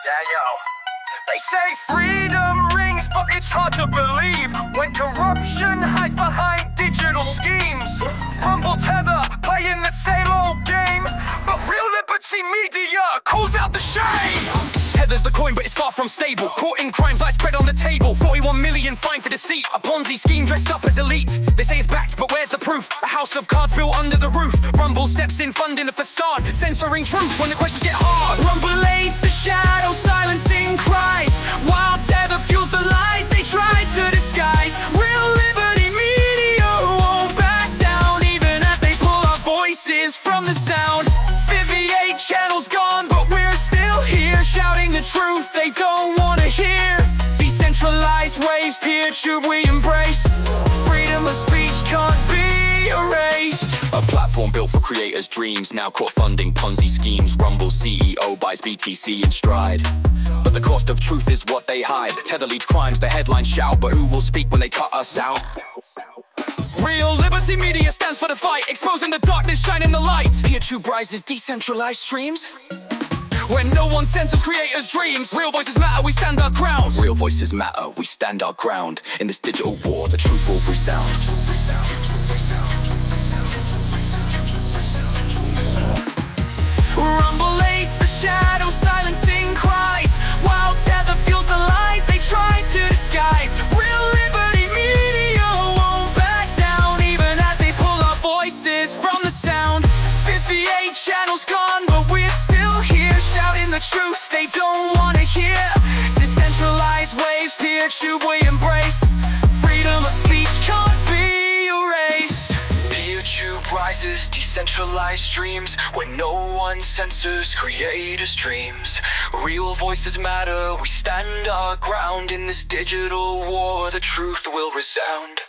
Yeah, yo. They say freedom rings, but it's hard to believe when corruption hides behind digital schemes. Rumble, Tether, playing the same old game, but Real Liberty Media calls out the shame. Tether's the coin, but it's far from stable. Caught in crimes, I spread on the table. 41 million fine for deceit. A Ponzi scheme dressed up as elite. They say it's backed, but where's the proof? A house of cards built under the roof. Rumble steps in, funding the facade, censoring truth when the questions get hard. Rumble aids the shadow, silencing cries, while Tether fuels the lies they try to disguise. Real Liberty Media won't back down, even as they pull our voices from the sound. 58 channels gone, but we're still here, shouting the truth they don't wanna hear. Decentralized waves, PeerTube we embrace. Freedom of speech can't be erased. A platform built for creators' dreams, now caught funding Ponzi schemes. Rumble CEO buys BTC in stride, but the cost of truth is what they hide. Tether leads crimes, the headlines shout, but who will speak when they cut us out? Real Liberty Media stands for the fight, exposing the darkness, shining the light. PeerTube rises, decentralized streams, when no one censors creators' dreams. Real voices matter, we stand our ground. Real voices matter, we stand our ground. In this digital war, the truth will resound. Rumble aids the shadow, silencing cries, while Tether fuels the lies they try to disguise. Real Liberty Media won't back down, even as they pull our voices from the sound. 58 channels gone, but we're still here, shouting the truth they don't wanna hear. Decentralized waves, PeerTube we embrace. Freedom of speech can't be erased. PeerTube rises, decentralized streams, when no one censors creators' dreams. Real voices matter, we stand our ground. In this digital war, the truth will resound.